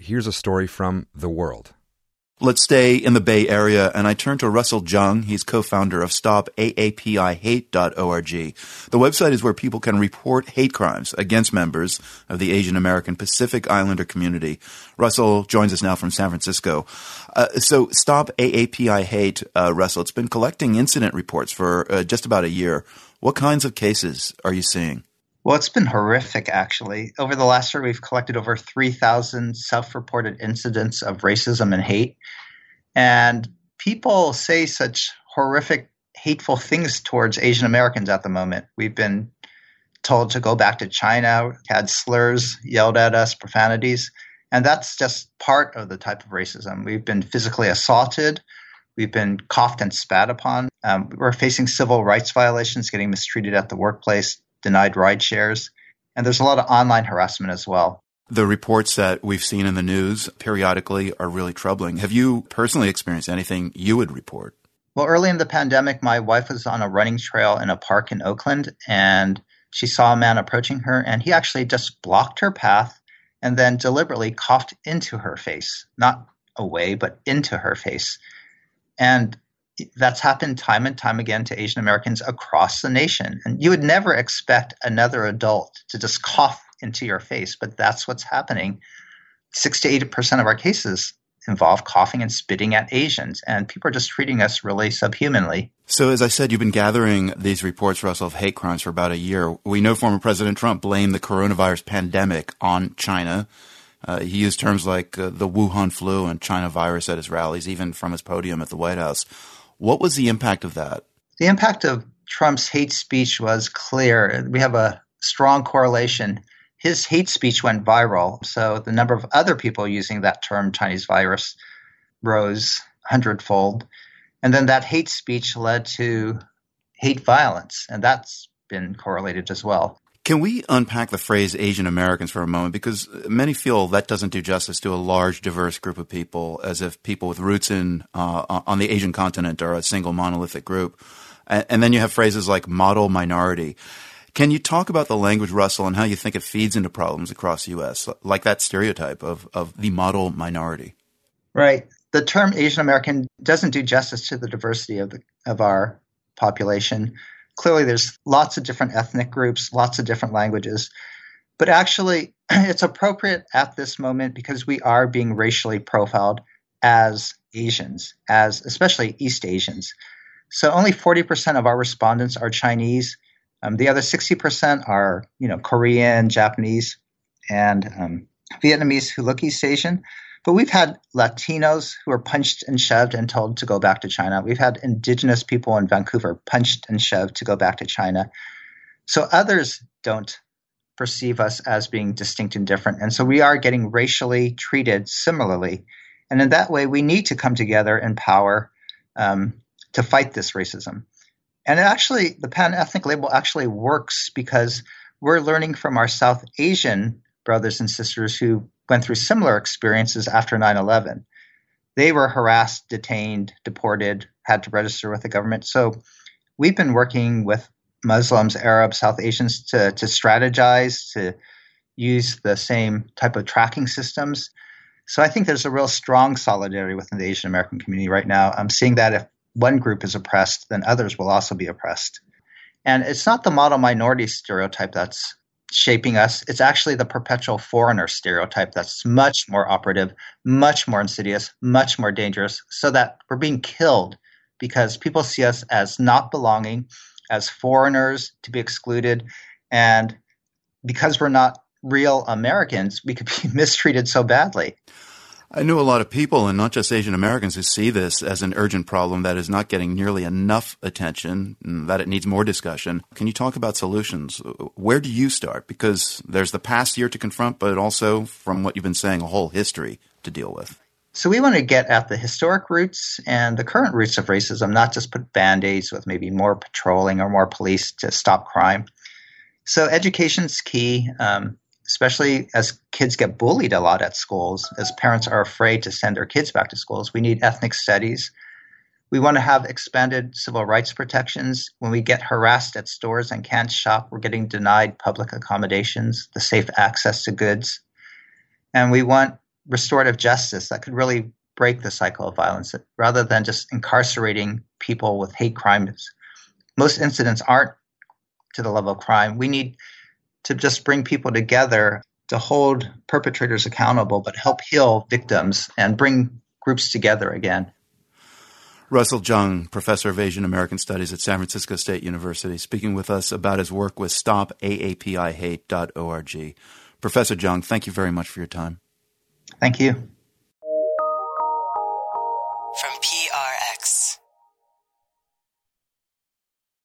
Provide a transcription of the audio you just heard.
here's a story from The World. Let's stay in the Bay Area, and I turn to Russell Zheng. He's co-founder of StopAAPIHate.org. The website is where people can report hate crimes against members of the Asian American Pacific Islander community. Russell joins us now from San Francisco. So Stop AAPI Hate, Russell, it's been collecting incident reports for just about a year. What kinds of cases are you seeing? Well, it's been horrific, actually. Over the last year, we've collected over 3,000 self-reported incidents of racism and hate. And people say such horrific, hateful things towards Asian Americans at the moment. We've been told to go back to China, had slurs yelled at us, profanities. And that's just part of the type of racism. We've been physically assaulted. We've been coughed and spat upon. We're facing civil rights violations, getting mistreated at the workplace, denied ride shares, and there's a lot of online harassment as well. The reports that we've seen in the news periodically are really troubling. Have you personally experienced anything you would report? Well, early in the pandemic, my wife was on a running trail in a park in Oakland, and she saw a man approaching her, and he actually just blocked her path and then deliberately coughed into her face, not away, but into her face. And that's happened time and time again to Asian Americans across the nation. And you would never expect another adult to just cough into your face, but that's what's happening. 6 to 8% of our cases involve coughing and spitting at Asians, and people are just treating us really subhumanly. So as I said, you've been gathering these reports, Russell, of hate crimes for about a year. We know former President Trump blamed the coronavirus pandemic on China. He used terms like the Wuhan flu and China virus at his rallies, even from his podium at the White House. What was the impact of that? The impact of Trump's hate speech was clear. We have a strong correlation. His hate speech went viral, so the number of other people using that term, Chinese virus, rose 100-fold. And then that hate speech led to hate violence, and that's been correlated as well. Can we unpack the phrase Asian Americans for a moment? Because many feel that doesn't do justice to a large, diverse group of people, as if people with roots on the Asian continent are a single monolithic group. And then you have phrases like model minority. Can you talk about the language, Russell, and how you think it feeds into problems across the U.S., like that stereotype of the model minority? Right. The term Asian American doesn't do justice to the diversity of our population. Clearly, there's lots of different ethnic groups, lots of different languages. But actually, it's appropriate at this moment because we are being racially profiled as Asians, as especially East Asians. So only 40% of our respondents are Chinese. The other 60% are, Korean, Japanese, and Vietnamese who look East Asian. But we've had Latinos who are punched and shoved and told to go back to China. We've had indigenous people in Vancouver punched and shoved to go back to China. So others don't perceive us as being distinct and different. And so we are getting racially treated similarly. And in that way, we need to come together in power to fight this racism. And actually, the pan-ethnic label actually works because we're learning from our South Asian brothers and sisters who went through similar experiences after 9/11. They were harassed, detained, deported, had to register with the government. So we've been working with Muslims, Arabs, South Asians to strategize, to use the same type of tracking systems. So I think there's a real strong solidarity within the Asian American community right now. I'm seeing that if one group is oppressed, then others will also be oppressed. And it's not the model minority stereotype that's shaping us. It's actually the perpetual foreigner stereotype that's much more operative, much more insidious, much more dangerous, so that we're being killed because people see us as not belonging, as foreigners to be excluded. And because we're not real Americans, we could be mistreated so badly. I know a lot of people, and not just Asian Americans, who see this as an urgent problem that is not getting nearly enough attention, and that it needs more discussion. Can you talk about solutions? Where do you start? Because there's the past year to confront, but also, from what you've been saying, a whole history to deal with. So we want to get at the historic roots and the current roots of racism, not just put Band-Aids with maybe more patrolling or more police to stop crime. So education's key. Especially as kids get bullied a lot at schools, as parents are afraid to send their kids back to schools. We need ethnic studies. We want to have expanded civil rights protections. When we get harassed at stores and can't shop, we're getting denied public accommodations, the safe access to goods. And we want restorative justice that could really break the cycle of violence rather than just incarcerating people with hate crimes. Most incidents aren't to the level of crime. We need to just bring people together to hold perpetrators accountable, but help heal victims and bring groups together again. Russell Jeung, professor of Asian American Studies at San Francisco State University, speaking with us about his work with StopAAPIHate.org. Professor Jeung, thank you very much for your time. Thank you.